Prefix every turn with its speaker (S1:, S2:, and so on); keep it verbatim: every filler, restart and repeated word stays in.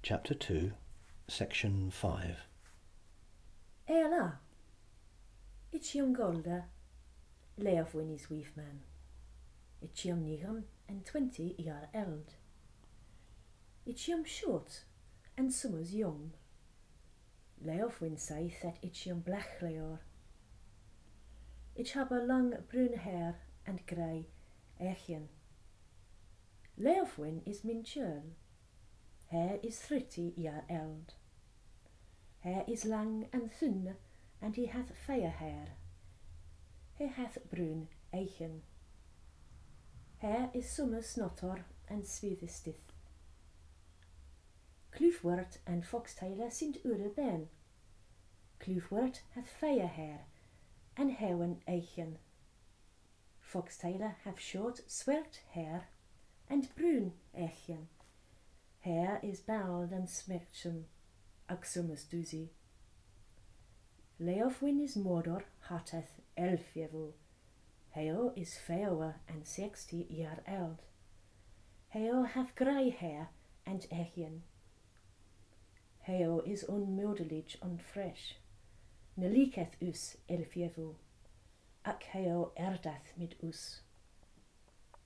S1: Chapter two, Section five.
S2: Ela, it's young Golda, lay of Winnie's weef man. It's young Nigan and twenty year old. It's young short and summers young. Lay of Win say that it's young black layor. It have a long brown hair and grey echen. Lay of Win is min churl. Hair is thirty year old. Hair is long and thin, and he hath fair hair. He hath brown eichen. Hair is summer snotter and svithestith. Klufwort and Foxtailor sint ure ben. Klufwort hath fair hair, and hewen eichen. Foxtailor hath short swart hair, and brown eichen. Hair is bald and smerchum, ag summers doozy. Lay of Win is Mordor hateth elf yevel. Heo is fair and sixty year old. Heo hath grey hair and eichen. Heo is unmodelige and fresh. Ne liketh us elf yevel. Ac heo erdath mit us.